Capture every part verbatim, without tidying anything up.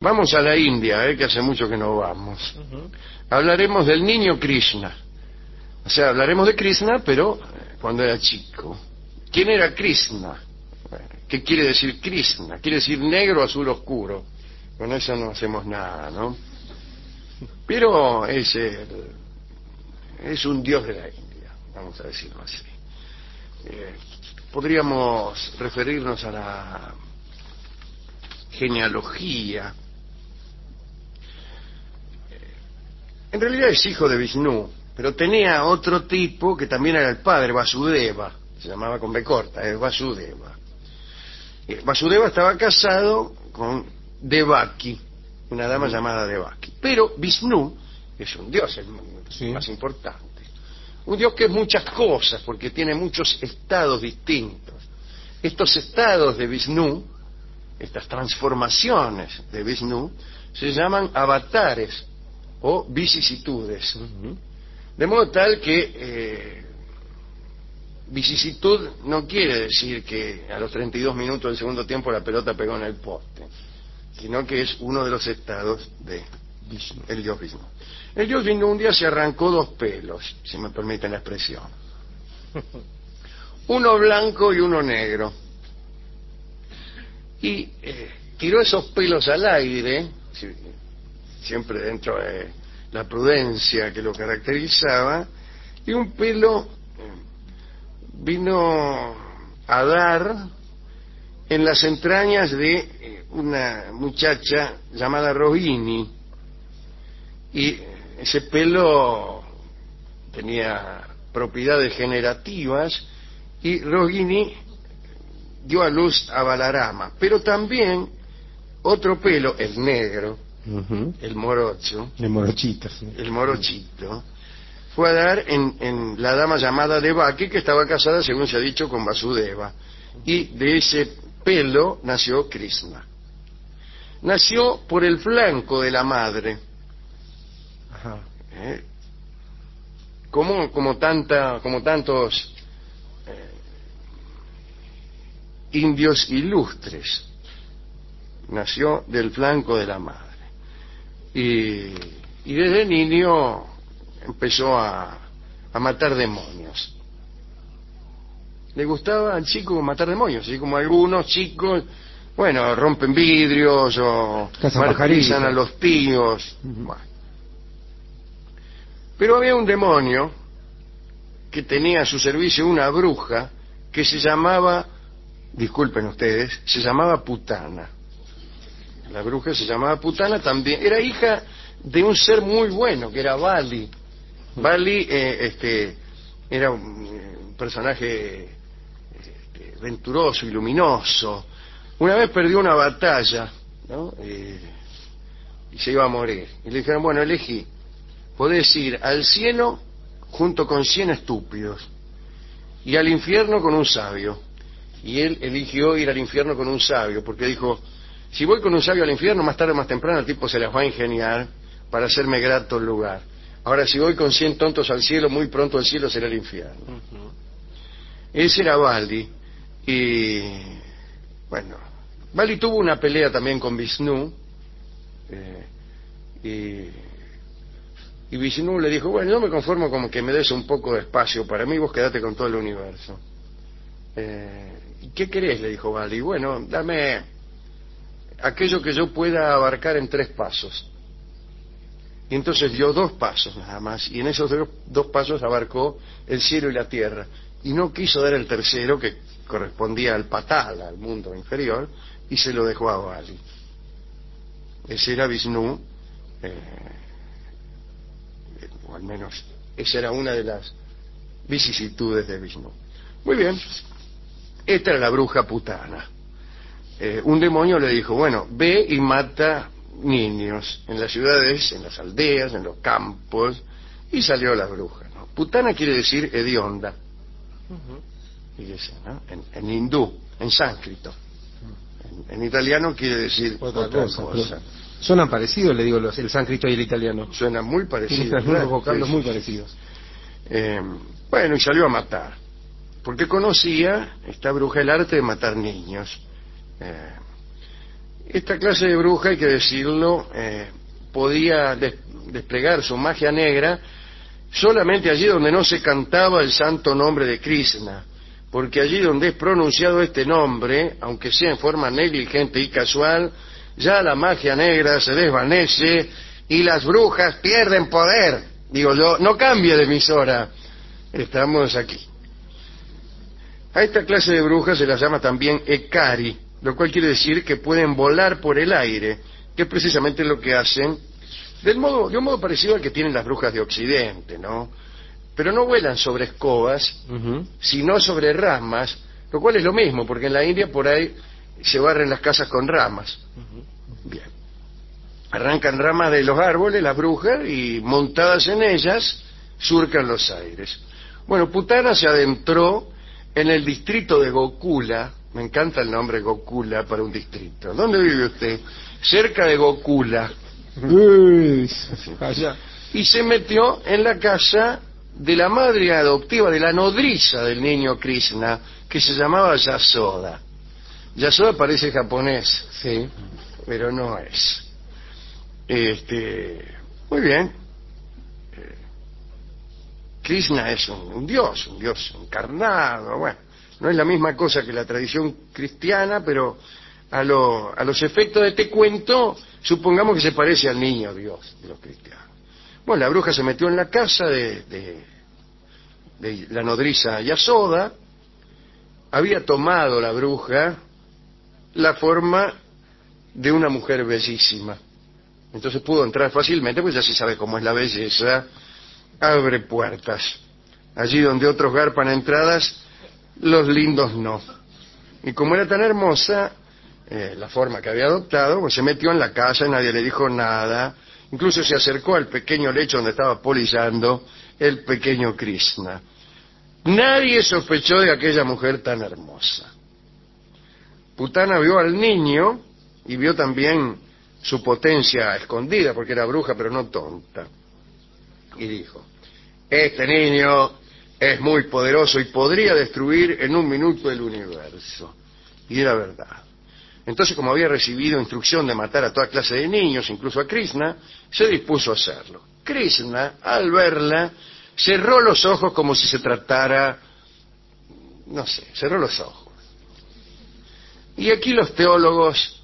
Vamos a la India, eh, que hace mucho que no vamos. Uh-huh. Hablaremos del niño Krishna. O sea, hablaremos de Krishna, pero cuando era chico. ¿Quién era Krishna? ¿Qué quiere decir Krishna? Quiere decir negro, azul oscuro. Con eso no hacemos nada, ¿no? Pero es, el, es un dios de la India, vamos a decirlo así. Eh, podríamos referirnos a la genealogía. En realidad es hijo de Vishnu, pero tenía otro tipo que también era el padre, Vasudeva, se llamaba con B corta, es Vasudeva. Eh, Vasudeva estaba casado con Devaki, una dama sí. llamada Devaki. Pero Vishnu es un dios, el sí. más importante. Un dios que es muchas cosas, porque tiene muchos estados distintos. Estos estados de Vishnu, estas transformaciones de Vishnu, se llaman avatares o vicisitudes. Uh-huh. De modo tal que eh, vicisitud no quiere decir que a los treinta y dos minutos del segundo tiempo la pelota pegó en el poste, sino que es uno de los estados de Vishnu, el dios Vishnu. El dios Vishnu un día se arrancó dos pelos, si me permiten la expresión. Uno blanco y uno negro. Y eh, tiró esos pelos al aire, siempre dentro de la prudencia que lo caracterizaba, y un pelo vino a dar en las entrañas de una muchacha llamada Rohini, y ese pelo tenía propiedades generativas, y Rohini dio a luz a Balarama, pero también otro pelo, el negro, uh-huh. el morocho, el morochito, sí. el morochito, fue a dar en, en la dama llamada Devaki, que estaba casada, según se ha dicho, con Vasudeva, y de ese pelo nació Krishna. Nació por el flanco de la madre, Ajá. ¿Eh? como como tanta como tantos indios ilustres, nació del flanco de la madre, y, y desde niño empezó a, a matar demonios. Le gustaba al chico matar demonios, así como algunos chicos, bueno, rompen vidrios o martirizan a los tíos. Uh-huh. Bueno. Pero había un demonio que tenía a su servicio una bruja que se llamaba, disculpen ustedes, se llamaba Putana. La bruja se llamaba Putana, también era hija de un ser muy bueno que era Bali. Bali eh, este, era un personaje este, venturoso y luminoso. Una vez perdió una batalla, ¿no? Eh, y se iba a morir, y le dijeron, bueno, elegí, podés ir al cielo junto con cien estúpidos y al infierno con un sabio. Y él eligió ir al infierno con un sabio, porque dijo, si voy con un sabio al infierno, más tarde o más temprano el tipo se las va a ingeniar para hacerme grato el lugar. Ahora, si voy con cien tontos al cielo, muy pronto el cielo será el infierno. Uh-huh. Ese era Bali. Y bueno, Bali tuvo una pelea también con Vishnu, eh, y, y Vishnu le dijo, bueno, yo me conformo con que me des un poco de espacio para mí, vos quedate con todo el universo. Eh, ¿Qué querés?, le dijo Bali. Bueno, dame aquello que yo pueda abarcar en tres pasos. Y entonces dio dos pasos nada más, y en esos dos, dos pasos abarcó el cielo y la tierra, y no quiso dar el tercero, que correspondía al Patala, al mundo inferior, y se lo dejó a Bali. Ese era Vishnu, eh, o al menos esa era una de las vicisitudes de Vishnu. Muy bien. Esta era la bruja Putana. Eh, un demonio le dijo, bueno, ve y mata niños en las ciudades, en las aldeas, en los campos, y salió la bruja, ¿no? Putana quiere decir hedionda. Uh-huh. Fíjese, ¿no? En, en hindú, en sánscrito. En, en italiano quiere decir otra, otra cosa. cosa. Suenan parecidos, le digo, los, el sánscrito y el italiano. Suenan muy parecidos. Tienen algunos vocablos muy parecidos. Eh, bueno, y salió a matar, porque conocía esta bruja el arte de matar niños. Eh, esta clase de bruja, hay que decirlo, eh, podía des desplegar su magia negra solamente allí donde no se cantaba el santo nombre de Krishna, porque allí donde es pronunciado este nombre, aunque sea en forma negligente y casual, ya la magia negra se desvanece y las brujas pierden poder. Digo yo, no cambie de emisora, estamos aquí. A esta clase de brujas se las llama también Ekari, lo cual quiere decir que pueden volar por el aire, que es precisamente lo que hacen, del modo, de un modo parecido al que tienen las brujas de Occidente, ¿no? Pero no vuelan sobre escobas, uh-huh. sino sobre ramas, lo cual es lo mismo, porque en la India por ahí se barren las casas con ramas. Uh-huh. Bien. Arrancan ramas de los árboles, las brujas, y montadas en ellas, surcan los aires. Bueno, Putana se adentró en el distrito de Gokula. Me encanta el nombre Gokula para un distrito. ¿Dónde vive usted? Cerca de Gokula. Uy, allá. Y se metió en la casa de la madre adoptiva, de la nodriza del niño Krishna, que se llamaba Yasoda. Yasoda parece japonés, sí, pero no es. Este, muy bien. Eh, Krishna es un, un dios, un dios encarnado. Bueno, no es la misma cosa que la tradición cristiana, pero a, lo, a los efectos de este cuento, supongamos que se parece al niño Dios de los cristianos. Bueno, la bruja se metió en la casa de, de, de la nodriza Yasoda. Había tomado la bruja la forma de una mujer bellísima. Entonces pudo entrar fácilmente, pues ya se sabe cómo es la belleza, abre puertas. Allí donde otros garpan entradas, los lindos no. Y como era tan hermosa, eh, la forma que había adoptado, pues se metió en la casa y nadie le dijo nada. Incluso se acercó al pequeño lecho donde estaba polillando el pequeño Krishna. Nadie sospechó de aquella mujer tan hermosa. Putana vio al niño y vio también su potencia escondida, porque era bruja pero no tonta. Y dijo, este niño es muy poderoso y podría destruir en un minuto el universo. Y era verdad. Entonces, como había recibido instrucción de matar a toda clase de niños, incluso a Krishna, se dispuso a hacerlo. Krishna, al verla, cerró los ojos como si se tratara, no sé, cerró los ojos. Y aquí los teólogos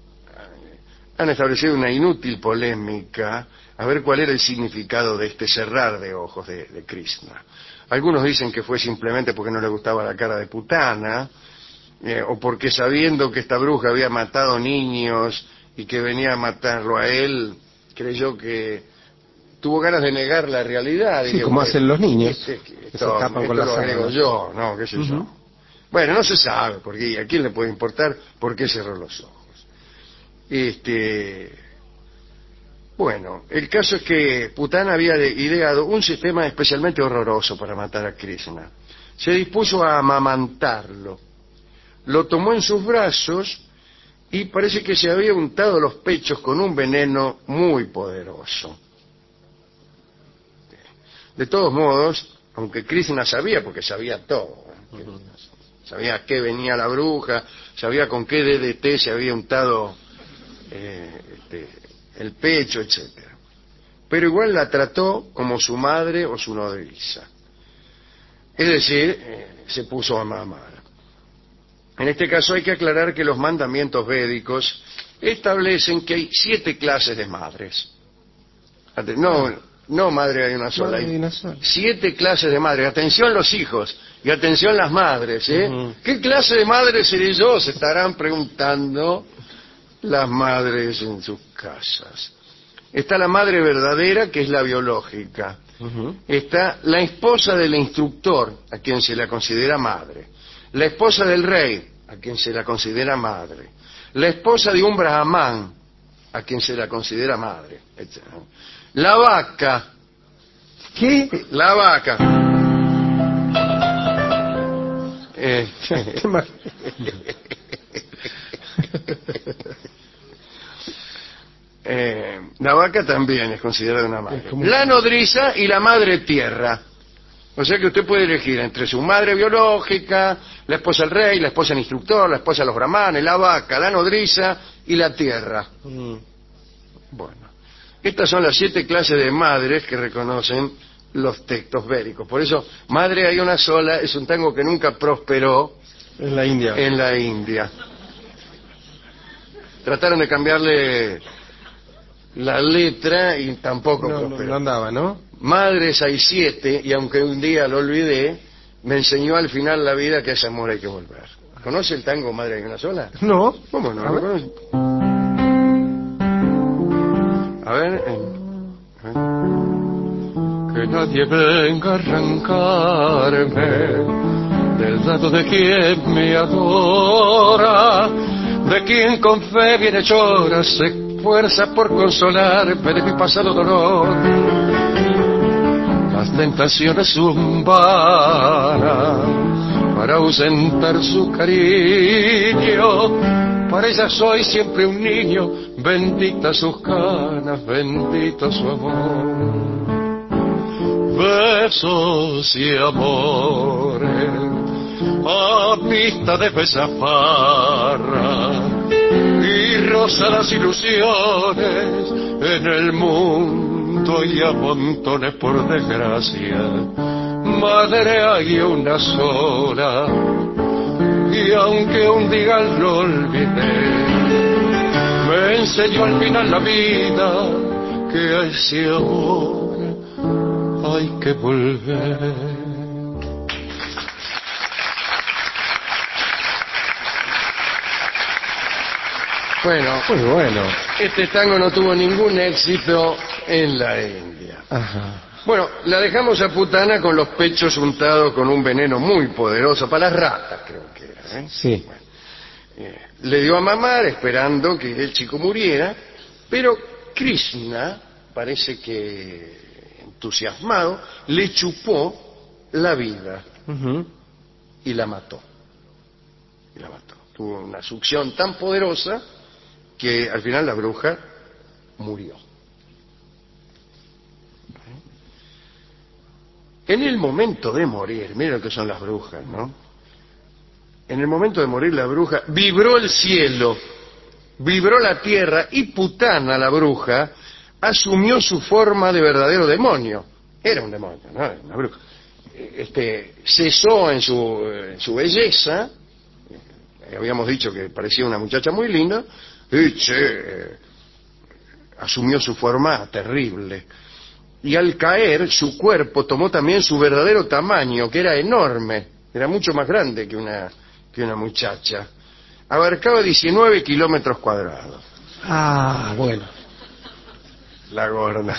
han establecido una inútil polémica a ver cuál era el significado de este cerrar de ojos de, de Krishna. Algunos dicen que fue simplemente porque no le gustaba la cara de Putana, eh, o porque sabiendo que esta bruja había matado niños y que venía a matarlo a él, creyó que tuvo ganas de negar la realidad. Sí, como hacen los niños. Este, esto, que se escapan esto con la lo agrego yo, no, qué sé uh-huh. yo. Bueno, no se sabe, porque a quién le puede importar por qué cerró los ojos. Este, bueno, el caso es que Putana había ideado un sistema especialmente horroroso para matar a Krishna. Se dispuso a amamantarlo. Lo tomó en sus brazos y parece que se había untado los pechos con un veneno muy poderoso. De todos modos, aunque Krishna sabía, porque sabía todo, ¿eh? Uh-huh. Sabía a qué venía la bruja, sabía con qué D D T se había untado eh, este, el pecho, etcétera. Pero igual la trató como su madre o su nodriza. Es decir, eh, se puso a mamar. En este caso hay que aclarar que los mandamientos védicos establecen que hay siete clases de madres. No, no madre hay una sola, hay una sola. Siete clases de madres. Atención los hijos y atención las madres, ¿eh? Uh-huh. ¿Qué clase de madre seré yo? Se estarán preguntando las madres en sus casas. Está la madre verdadera, que es la biológica. Uh-huh. Está la esposa del instructor, a quien se la considera madre. La esposa del rey, a quien se la considera madre. La esposa de un brahmán, a quien se la considera madre, etcétera. La vaca. ¿Qué? La vaca. Eh, eh, la vaca también es considerada una madre. La nodriza y la madre tierra. O sea que usted puede elegir entre su madre biológica, la esposa del rey, la esposa del instructor, la esposa de los brahmanes, la vaca, la nodriza y la tierra. Mm. Bueno, estas son las siete clases de madres que reconocen los textos védicos. Por eso, madre hay una sola, es un tango que nunca prosperó En la India. en la India. Trataron de cambiarle la letra y tampoco No, no, prosperó. no andaba, ¿no? Madres hay siete, y aunque un día lo olvidé, me enseñó al final la vida que a ese amor hay que volver. ¿Conoce el tango Madre hay una sola? No. ¿Cómo no? A ¿Lo ver. conoce? A ver, eh, a ver. Que nadie venga a arrancarme del lado de quien me adora, de quien con fe viene llora, se esfuerza por consolarme de mi pasado dolor. Las tentaciones son vanas para ausentar su cariño, para ella soy siempre un niño, bendita sus canas, bendito su amor. Besos y amores a pista de besafarra y rosadas ilusiones en el mundo y a montones por desgracia. Madre hay una sola y aunque un día lo olvidé, me enseñó al final la vida que a ese amor hay que volver. Bueno, Muy bueno. este tango no tuvo ningún éxito en la India. Ajá. Bueno, la dejamos a Putana con los pechos untados con un veneno muy poderoso, para las ratas creo que era, ¿eh? Sí. Eh, le dio a mamar esperando que el chico muriera, pero Krishna, parece que entusiasmado, le chupó la vida Ujú. y la mató. Y la mató. Tuvo una succión tan poderosa que al final la bruja murió. En el momento de morir, miren lo que son las brujas, ¿no? En el momento de morir la bruja, vibró el cielo, vibró la tierra y Putana, la bruja, asumió su forma de verdadero demonio. Era un demonio, ¿no? Era una bruja. Este, cesó en su, en su belleza, eh, habíamos dicho que parecía una muchacha muy linda, y che, eh, asumió su forma terrible. Y al caer, su cuerpo tomó también su verdadero tamaño, que era enorme, era mucho más grande que una, que una muchacha. Abarcaba diecinueve kilómetros cuadrados. Ah, bueno. La gorda.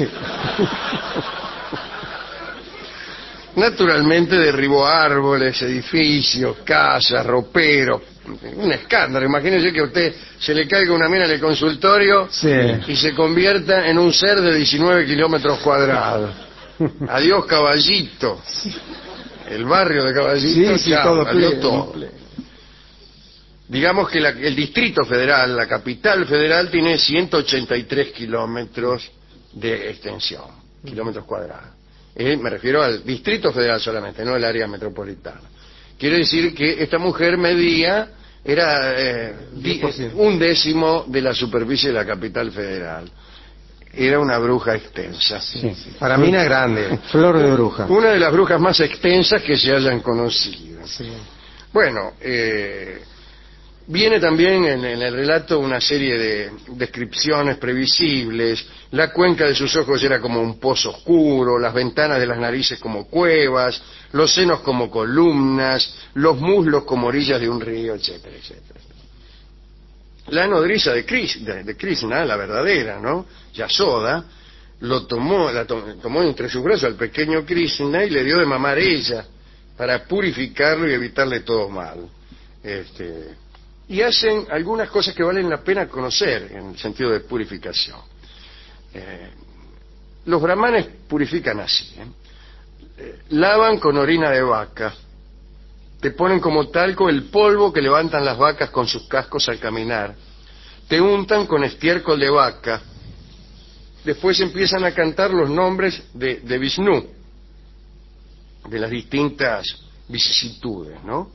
Naturalmente derribó árboles, edificios, casas, roperos. Un escándalo. Imagínese que a usted se le caiga una mina en el consultorio, Sí. y se convierta en un ser de diecinueve kilómetros cuadrados. Adiós, Caballito. El barrio de Caballito, Sí, sí, chao, todo adiós pleno, todo. pleno. Digamos que la- el Distrito Federal, la capital federal, tiene ciento ochenta y tres kilómetros de extensión, kilómetros cuadrados. Eh, me refiero al Distrito Federal solamente, no el área metropolitana. Quiere decir que esta mujer medía, era eh, di- diez por ciento. un décimo de la superficie de la capital federal. Era una bruja extensa. Sí. Para mí era grande. Flor de bruja. Una de las brujas más extensas que se hayan conocido. Sí. Bueno, eh, viene también en, en el relato una serie de descripciones previsibles. La cuenca de sus ojos era como un pozo oscuro, las ventanas de las narices como cuevas, los senos como columnas, los muslos como orillas de un río, etcétera, etcétera. La nodriza de, Kris- de, de Krishna, la verdadera, ¿no? Yasoda, lo tomó, la to- tomó entre sus brazos al pequeño Krishna y le dio de mamar ella para purificarlo y evitarle todo mal. Este, y hacen algunas cosas que valen la pena conocer en el sentido de purificación. Eh, los brahmanes purifican así, ¿eh? Eh, lavan con orina de vaca, te ponen como talco el polvo que levantan las vacas con sus cascos al caminar, te untan con estiércol de vaca, después empiezan a cantar los nombres de, de Vishnu, de las distintas vicisitudes, ¿no?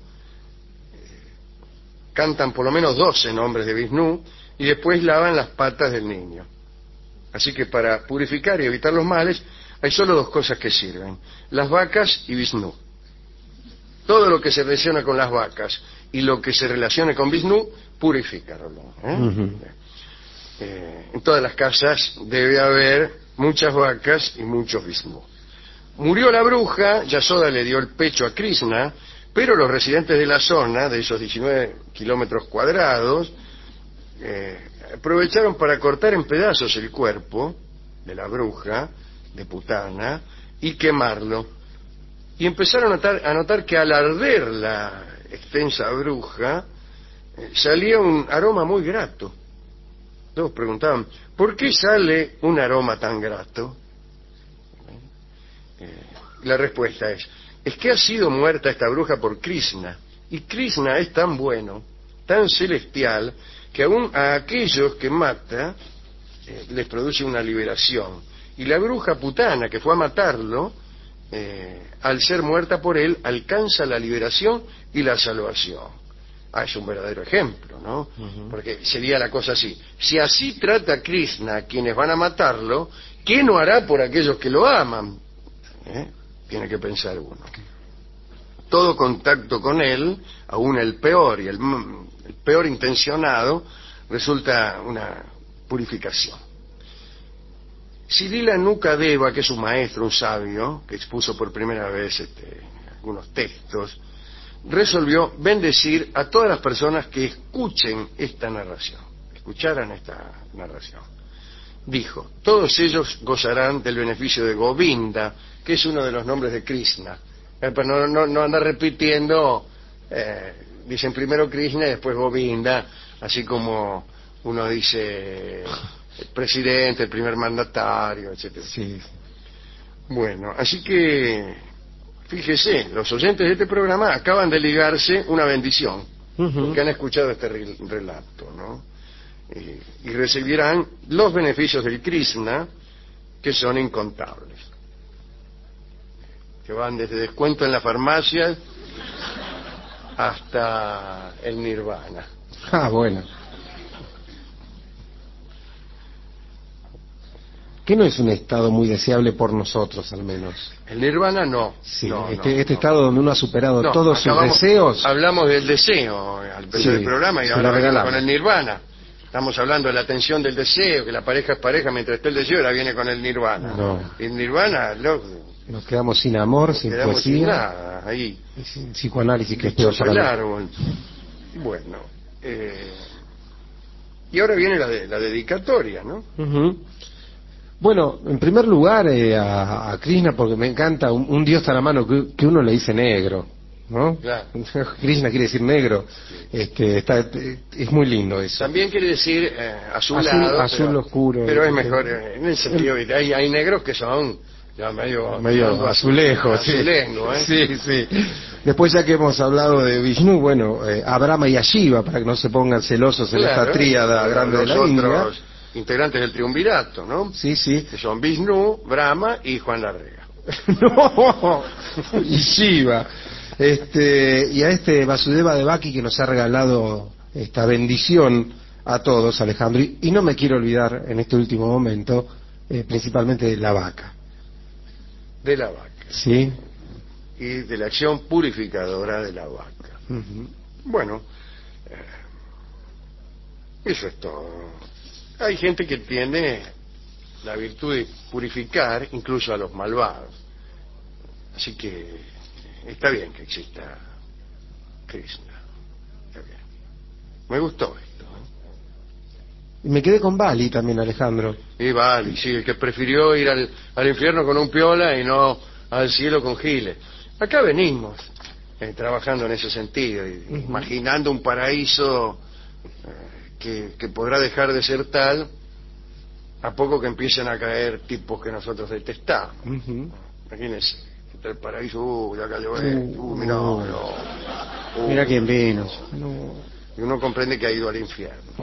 Cantan por lo menos doce nombres de Visnú y después lavan las patas del niño. Así que para purificar y evitar los males hay solo dos cosas que sirven: las vacas y Visnú. Todo lo que se relaciona con las vacas y lo que se relacione con Visnú, purifícalo, ¿eh? Uh-huh. Eh, en todas las casas debe haber muchas vacas y muchos Visnú. Murió la bruja, Yasoda le dio el pecho a Krishna, pero los residentes de la zona, de esos diecinueve kilómetros cuadrados, eh, aprovecharon para cortar en pedazos el cuerpo de la bruja, de Putana, y quemarlo. Y empezaron a notar, a notar que al arder la extensa bruja, eh, salía un aroma muy grato. Todos preguntaban, ¿por qué sale un aroma tan grato? Eh, la respuesta es, es que ha sido muerta esta bruja por Krishna, y Krishna es tan bueno, tan celestial, que aún a aquellos que mata eh, les produce una liberación. Y la bruja Putana que fue a matarlo, eh, al ser muerta por él, alcanza la liberación y la salvación. Ah, es un verdadero ejemplo, ¿no? Uh-huh. Porque sería la cosa así: si así trata Krishna a quienes van a matarlo, ¿qué no hará por aquellos que lo aman? ¿Eh? Tiene que pensar uno. Todo contacto con él, aún el peor y el, el peor intencionado, resulta una purificación. Srila Nukadeva, que es un maestro, un sabio, que expuso por primera vez este, algunos textos, resolvió bendecir a todas las personas que escuchen esta narración, escucharan esta narración. Dijo, todos ellos gozarán del beneficio de Govinda, que es uno de los nombres de Krishna. Eh, pero no, no, no anda repitiendo, eh, dicen primero Krishna y después Govinda, así como uno dice el presidente, el primer mandatario, etcétera. Sí. Bueno, así que fíjese, los oyentes de este programa acaban de ligarse una bendición, uh-huh, porque han escuchado este re- relato, ¿no? Y, y recibirán los beneficios del Krishna, que son incontables, que van desde descuento en la farmacia hasta el nirvana. Ah, bueno. Que no es un estado muy deseable por nosotros, al menos. El nirvana no. Sí, no, este, no, este no. estado donde uno ha superado no, todos sus acabamos, deseos. Hablamos del deseo al empezar sí, el programa y ahora venimos con el nirvana. Estamos hablando de la tensión del deseo, que la pareja es pareja mientras está el deseo, ahora viene con el nirvana. No. El nirvana, lo, nos quedamos sin amor, nos sin quedamos poesía, sin nada, ahí. Y sin psicoanálisis, que es peor para el árbol. Bueno, eh, y ahora viene la, de, la dedicatoria, ¿no? Uh-huh. Bueno, en primer lugar eh, a, a Krishna, porque me encanta un, un dios tan a mano que, que uno le dice negro, ¿no? Claro. Krishna quiere decir negro. Sí. Este, está, es muy lindo eso. También quiere decir eh, azulado, azul, azul pero, oscuro. Pero es mejor eh, en el sentido de hay, hay negros que son ya medio, medio azulejos, azulejo, sí. ¿eh? Sí, sí. Después, ya que hemos hablado de Vishnu, bueno, eh, a Brahma y a Shiva, para que no se pongan celosos en claro, esta tríada grande de la India. Integrantes del triunvirato, ¿no? Sí, sí. Que son Vishnu, Brahma y Juan Larrega. No, y Shiva. Este, y a este Vasudeva Devaki que nos ha regalado esta bendición a todos, Alejandro. Y, y no me quiero olvidar en este último momento, eh, principalmente de la vaca. De la vaca. Sí. Y de la acción purificadora de la vaca. Uh-huh. Bueno, eh, eso es todo. Hay gente que tiene la virtud de purificar incluso a los malvados. Así que está bien que exista Krishna. Está bien. Me gustó esto. ¿eh? Y me quedé con Bali también, Alejandro. Y Bali, sí, el que prefirió ir al, al infierno con un piola y no al cielo con giles. Acá venimos eh, trabajando en ese sentido, y, uh-huh, imaginando un paraíso eh, que, que podrá dejar de ser tal a poco que empiecen a caer tipos que nosotros detestamos. Uh-huh. Imagínense, el paraíso, uh, ya cayó esto, uh, uh, mirá, uh, no, uh, mira quién vino. No. Y uno comprende que ha ido al infierno.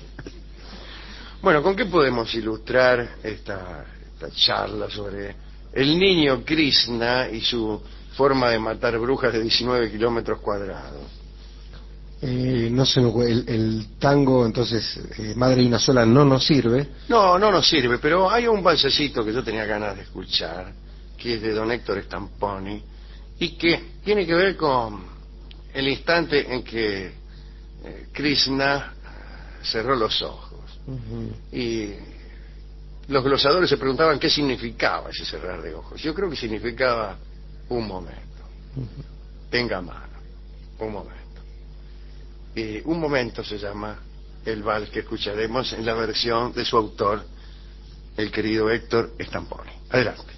Bueno, ¿con qué podemos ilustrar esta, esta charla sobre el niño Krishna y su forma de matar brujas de diecinueve kilómetros cuadrados. Eh, no se me ocurre, el, el tango, entonces, eh, Madre y una sola no nos sirve. No, no nos sirve, pero hay un balsecito que yo tenía ganas de escuchar, que es de don Héctor Stamponi, y que tiene que ver con el instante en que eh, Krishna cerró los ojos. Uh-huh. Y los glosadores se preguntaban qué significaba ese cerrar de ojos. Yo creo que significaba un momento. Uh-huh. Tenga mano, un momento. Y un momento se llama el vals que escucharemos en la versión de su autor, el querido Héctor Stamponi. Adelante.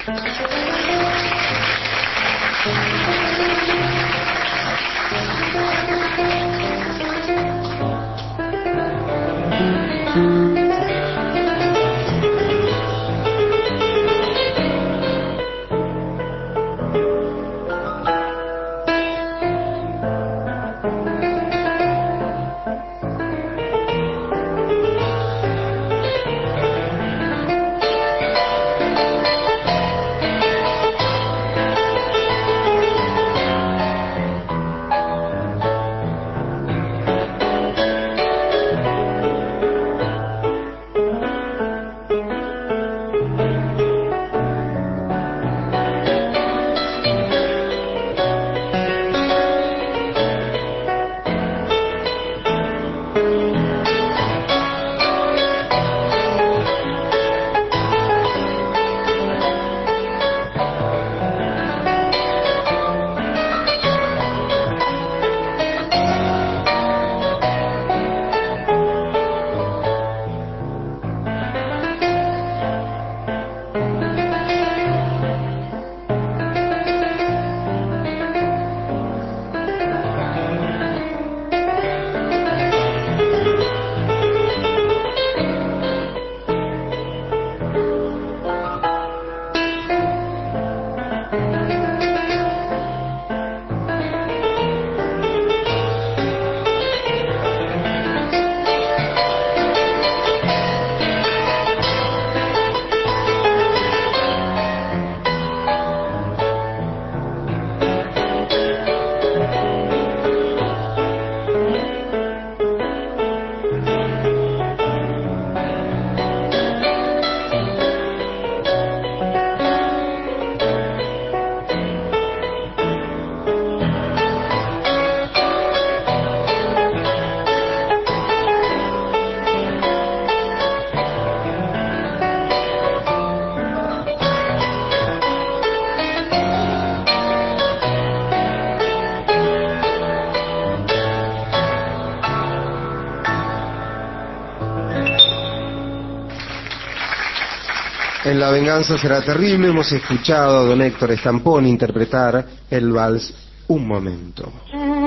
En La venganza será terrible hemos escuchado a don Héctor Stamponi interpretar el vals Un momento.